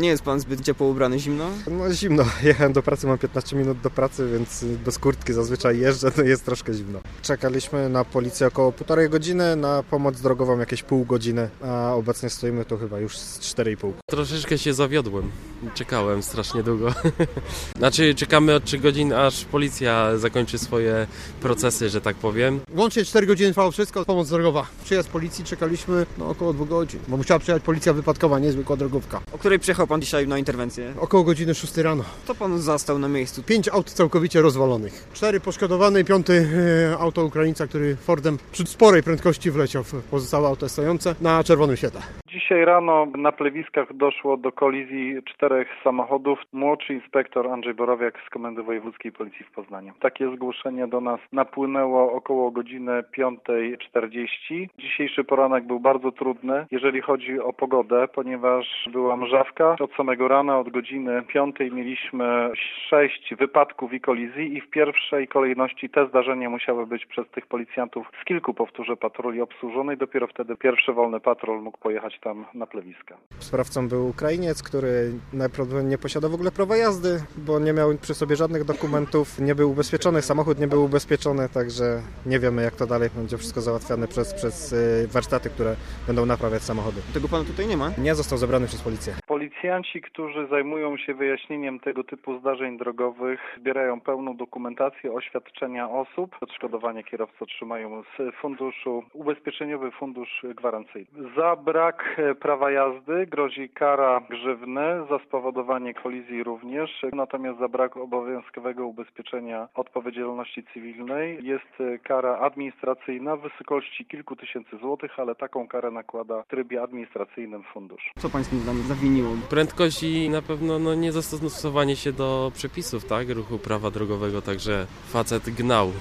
Nie jest pan zbyt ciepło ubrany, zimno? No zimno, jechałem do pracy, mam 15 minut do pracy, więc bez kurtki zazwyczaj jeżdżę, to jest troszkę zimno. Czekaliśmy na policję około 1,5 godziny, na pomoc drogową jakieś pół godziny, a obecnie stoimy tu chyba już z 4,5. Troszeczkę się zawiodłem, czekałem strasznie długo. Znaczy czekamy od 3 godzin, aż policja zakończy swoje procesy, że tak powiem. Łącznie 4 godziny trwało wszystko, pomoc drogowa. Przyjazd policji czekaliśmy około 2 godzin, bo musiała przyjechać policja wypadkowa, niezwykła drogówka. O której przyjechał pan dzisiaj na interwencję? Około godziny 6 rano. Co pan zastał na miejscu? 5 aut całkowicie rozwalonych. 4 poszkodowane i 5 auto Ukraińca, który Fordem przy sporej prędkości wleciał w pozostałe auto stojące na czerwonym świetle. Dzisiaj rano na plewiskach doszło do kolizji 4 samochodów. Młodszy inspektor Andrzej Borowiak z Komendy Wojewódzkiej Policji w Poznaniu. Takie zgłoszenie do nas napłynęło około godziny 5:40. Dzisiejszy poranek był bardzo trudny, jeżeli chodzi o pogodę, ponieważ była mrzawka. Od samego rana, od godziny 5 mieliśmy 6 wypadków i kolizji i w pierwszej kolejności te zdarzenia musiały być przez tych policjantów z kilku, powtórzę, patroli obsłużonej. Dopiero wtedy pierwszy wolny patrol mógł pojechać tam na plewiska. Sprawcą był Ukrainiec, który najprawdopodobniej nie posiada w ogóle prawa jazdy, bo nie miał przy sobie żadnych dokumentów, nie był ubezpieczony, samochód nie był ubezpieczony, także nie wiemy, jak to dalej będzie wszystko załatwiane przez warsztaty, które będą naprawiać samochody. Tego pana tutaj nie ma? Nie został zabrany przez policję. Policjanci, którzy zajmują się wyjaśnieniem tego typu zdarzeń drogowych, zbierają pełną dokumentację, oświadczenia osób. Odszkodowanie kierowcy otrzymają z funduszu, ubezpieczeniowy fundusz gwarancyjny. Za brak prawa jazdy grozi kara grzywny, za spowodowanie kolizji również, natomiast za brak obowiązkowego ubezpieczenia odpowiedzialności cywilnej jest kara administracyjna w wysokości kilku tysięcy złotych, ale taką karę nakłada w trybie administracyjnym fundusz. Co pańskim zdaniem zawiniło? Prędkość i na pewno niezastosowanie się do przepisów, tak, ruchu prawa drogowego, także facet gnał.